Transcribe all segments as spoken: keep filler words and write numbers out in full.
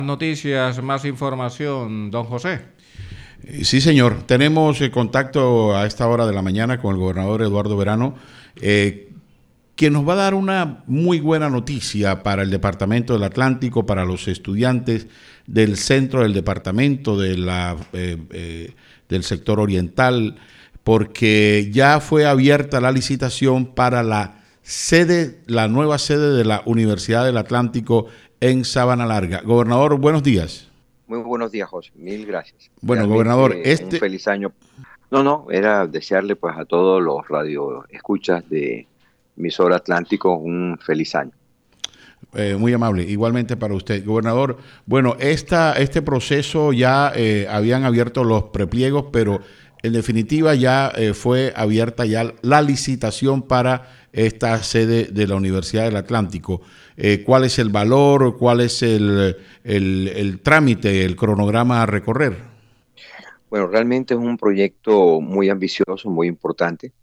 Noticias, más información, don José. Sí, señor. Tenemos eh, contacto a esta hora de la mañana con el gobernador Eduardo Verano, eh, quien nos va a dar una muy buena noticia para el Departamento del Atlántico, para los estudiantes del centro del departamento, de la, eh, eh, del sector oriental, porque ya fue abierta la licitación para la sede, la nueva sede de la Universidad del Atlántico en Sabana Larga. Gobernador, buenos días. Muy buenos días, José. Mil gracias. Bueno, gobernador, Realmente un este... feliz año. No, no, era desearle pues a todos los radio escuchas de Emisora Atlántico un feliz año. Eh, muy amable, igualmente para usted. Gobernador, bueno, esta, este proceso ya eh, habían abierto los prepliegos, pero en definitiva ya eh, fue abierta ya la licitación para esta sede de la Universidad del Atlántico. Eh, ¿Cuál es el valor? ¿Cuál es el, el, el trámite, el cronograma a recorrer? Bueno, realmente es un proyecto muy ambicioso, muy importante.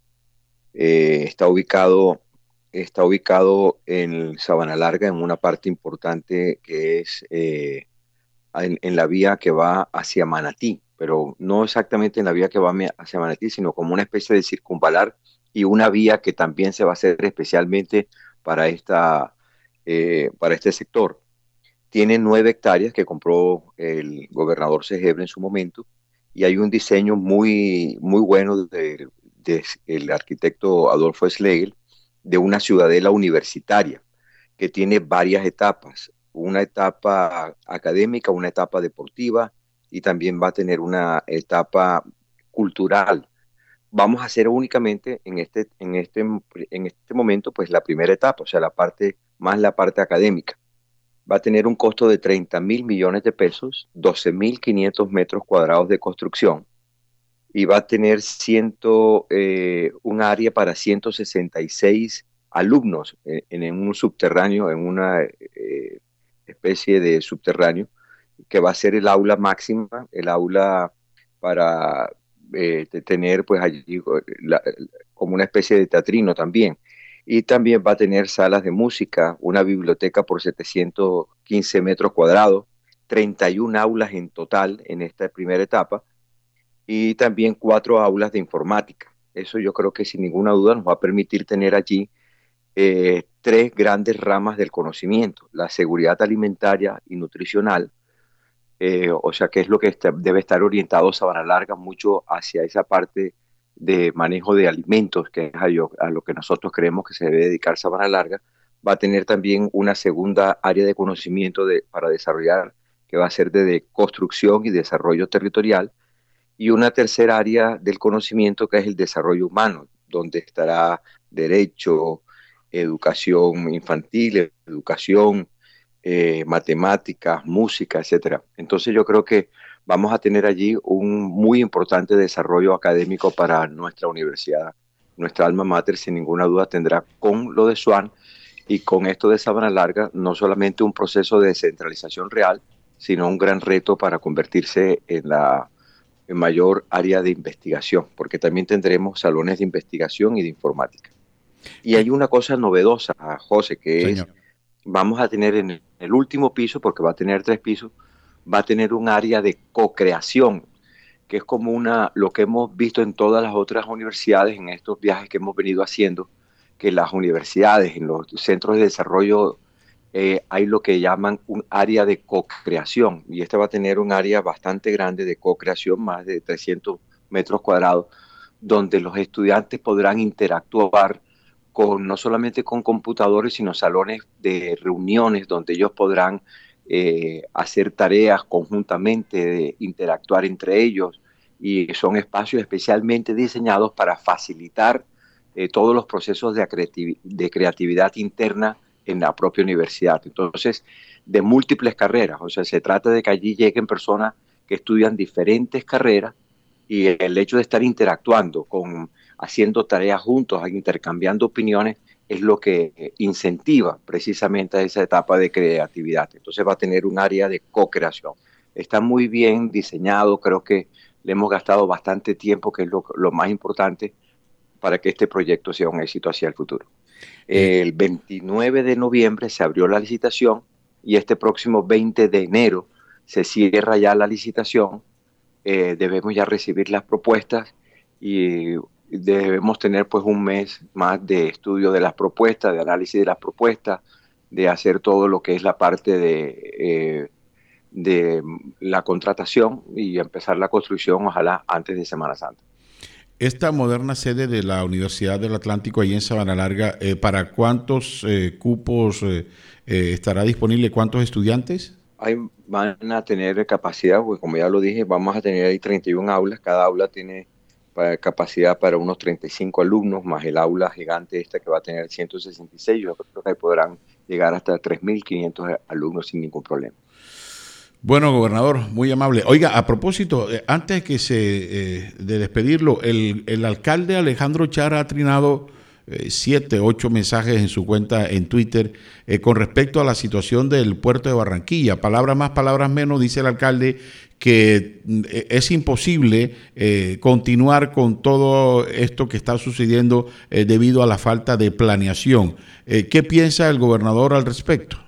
Eh, está ubicado, está ubicado en Sabana Larga, en una parte importante que es eh, en, en la vía que va hacia Manatí, pero no exactamente en la vía que va hacia Manatí, sino como una especie de circunvalar y una vía que también se va a hacer especialmente para, esta, eh, para este sector. Tiene nueve hectáreas que compró el gobernador Segebre en su momento y hay un diseño muy, muy bueno del de, de arquitecto Adolfo Schlegel de una ciudadela universitaria que tiene varias etapas, una etapa académica, una etapa deportiva y también va a tener una etapa cultural. Vamos a hacer únicamente en este, en este, en este momento pues la primera etapa, o sea, la parte más la parte académica. Va a tener un costo de treinta mil millones de pesos, doce mil quinientos metros cuadrados de construcción y va a tener ciento, eh, un área para ciento sesenta y seis alumnos en, en un subterráneo, en una eh, especie de subterráneo, que va a ser el aula máxima, el aula para eh, tener pues allí la, como una especie de teatrino también. Y también va a tener salas de música, una biblioteca por setecientos quince metros cuadrados, treinta y una aulas en total en esta primera etapa, y también cuatro aulas de informática. Eso yo creo que sin ninguna duda nos va a permitir tener allí eh, tres grandes ramas del conocimiento: la seguridad alimentaria y nutricional, eh, o sea que es lo que está, debe estar orientado Sabana Larga mucho hacia esa parte de manejo de alimentos, que es a, yo, a lo que nosotros creemos que se debe dedicar Sabana Larga. Va a tener también una segunda área de conocimiento de, para desarrollar, que va a ser de, de construcción y desarrollo territorial, y una tercera área del conocimiento que es el desarrollo humano, donde estará derecho, educación infantil, educación, eh, matemáticas, música, etcétera. Entonces yo creo que vamos a tener allí un muy importante desarrollo académico para nuestra universidad. Nuestra alma mater, sin ninguna duda, tendrá con lo de SUAN y con esto de Sabana Larga no solamente un proceso de descentralización real, sino un gran reto para convertirse en la en mayor área de investigación, porque también tendremos salones de investigación y de informática. Y hay una cosa novedosa, José, que es, Señor. vamos a tener en el último piso, porque va a tener tres pisos, va a tener un área de co-creación, que es como una, lo que hemos visto en todas las otras universidades, en estos viajes que hemos venido haciendo, que las universidades, en los centros de desarrollo, eh, hay lo que llaman un área de co-creación, y este va a tener un área bastante grande de co-creación, más de trescientos metros cuadrados, donde los estudiantes podrán interactuar con, no solamente con computadores, sino salones de reuniones donde ellos podrán eh, hacer tareas conjuntamente, de interactuar entre ellos, y son espacios especialmente diseñados para facilitar eh, todos los procesos de, creativi de creatividad interna en la propia universidad. Entonces, de múltiples carreras, o sea, se trata de que allí lleguen personas que estudian diferentes carreras, y el hecho de estar interactuando, con, haciendo tareas juntos, intercambiando opiniones, es lo que incentiva precisamente a esa etapa de creatividad. Entonces va a tener un área de co-creación. Está muy bien diseñado, creo que le hemos gastado bastante tiempo, que es lo, lo más importante para que este proyecto sea un éxito hacia el futuro. Eh, El veintinueve de noviembre se abrió la licitación y este próximo veinte de enero se cierra ya la licitación. Eh, debemos ya recibir las propuestas y debemos tener pues un mes más de estudio de las propuestas, de análisis de las propuestas, de hacer todo lo que es la parte de, eh, de la contratación y empezar la construcción, ojalá antes de Semana Santa. Esta moderna sede de la Universidad del Atlántico, allí en Sabana Larga, eh, ¿para cuántos eh, cupos eh, eh, estará disponible? ¿Cuántos estudiantes? Hay, van a tener capacidad, pues como ya lo dije, vamos a tener ahí treinta y una aulas. Cada aula tiene para, capacidad para unos treinta y cinco alumnos, más el aula gigante esta que va a tener ciento sesenta y seis. Yo creo que ahí podrán llegar hasta tres mil quinientos alumnos sin ningún problema. Bueno, gobernador, muy amable. Oiga, a propósito, eh, antes que se eh, de despedirlo, el, el alcalde Alejandro Chara ha trinado eh, siete, ocho mensajes en su cuenta en Twitter eh, con respecto a la situación del puerto de Barranquilla. Palabras más, palabras menos, dice el alcalde que eh, es imposible eh, continuar con todo esto que está sucediendo eh, debido a la falta de planeación. Eh, ¿Qué piensa el gobernador al respecto?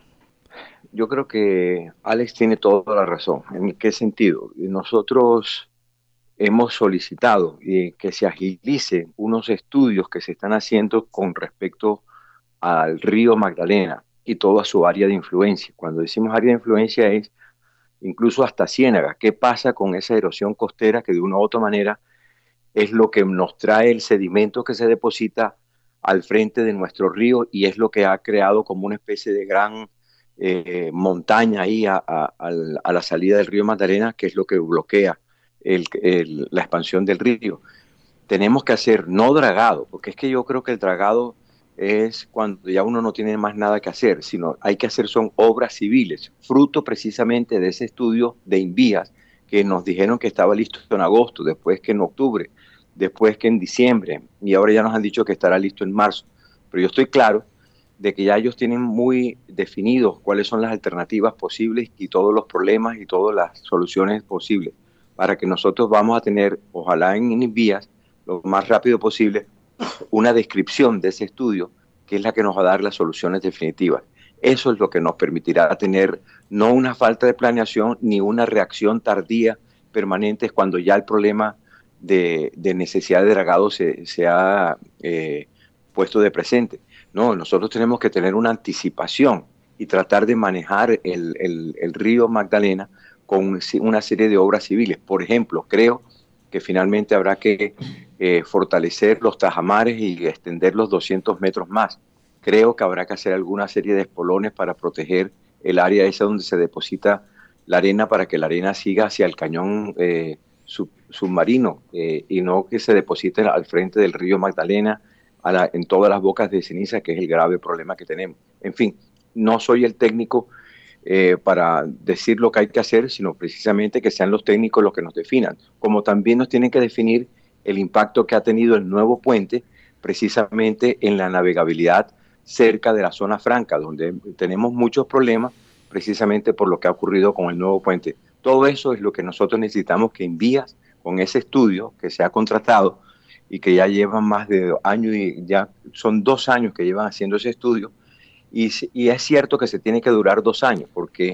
Yo creo que Alex tiene toda la razón. ¿En qué sentido? Nosotros hemos solicitado eh, que se agilicen unos estudios que se están haciendo con respecto al río Magdalena y toda su área de influencia. Cuando decimos área de influencia es incluso hasta Ciénaga. ¿Qué pasa con esa erosión costera que de una u otra manera es lo que nos trae el sedimento que se deposita al frente de nuestro río y es lo que ha creado como una especie de gran Eh, montaña ahí a, a, a la salida del río Magdalena, que es lo que bloquea el, el, la expansión del río? Tenemos que hacer no dragado, porque es que yo creo que el dragado es cuando ya uno no tiene más nada que hacer, sino hay que hacer son obras civiles, fruto precisamente de ese estudio de Invías que nos dijeron que estaba listo en agosto, después que en octubre, después que en diciembre, y ahora ya nos han dicho que estará listo en marzo. Pero yo estoy claro de que ya ellos tienen muy definidos cuáles son las alternativas posibles y todos los problemas y todas las soluciones posibles para que nosotros vamos a tener, ojalá en Invías, lo más rápido posible, una descripción de ese estudio que es la que nos va a dar las soluciones definitivas. Eso es lo que nos permitirá tener no una falta de planeación ni una reacción tardía permanente cuando ya el problema de, de necesidad de dragado se, se ha eh, puesto de presente. No, nosotros tenemos que tener una anticipación y tratar de manejar el, el, el río Magdalena con una serie de obras civiles. Por ejemplo, creo que finalmente habrá que eh, fortalecer los tajamares y extender los doscientos metros más. Creo que habrá que hacer alguna serie de espolones para proteger el área esa donde se deposita la arena para que la arena siga hacia el cañón eh, sub, submarino eh, y no que se deposite al frente del río Magdalena, A la, en todas las bocas de ceniza, que es el grave problema que tenemos. En fin, no soy el técnico eh, para decir lo que hay que hacer, sino precisamente que sean los técnicos los que nos definan, como también nos tienen que definir el impacto que ha tenido el nuevo puente precisamente en la navegabilidad cerca de la zona franca, donde tenemos muchos problemas precisamente por lo que ha ocurrido con el nuevo puente. Todo eso es lo que nosotros necesitamos que Invías, con ese estudio que se ha contratado, y que ya llevan más de años, y ya son dos años que llevan haciendo ese estudio, y, y es cierto que se tiene que durar dos años, porque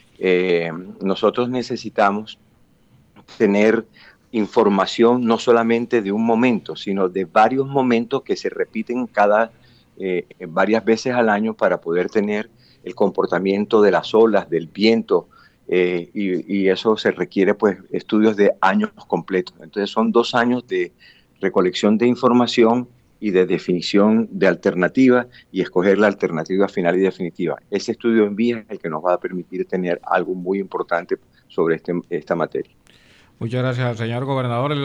eh, nosotros necesitamos tener información no solamente de un momento, sino de varios momentos que se repiten cada eh, varias veces al año para poder tener el comportamiento de las olas, del viento, eh, y, y eso se requiere pues estudios de años completos. Entonces son dos años de recolección de información y de definición de alternativas y escoger la alternativa final y definitiva. Ese estudio en vía es el que nos va a permitir tener algo muy importante sobre este, esta materia. Muchas gracias, señor gobernador.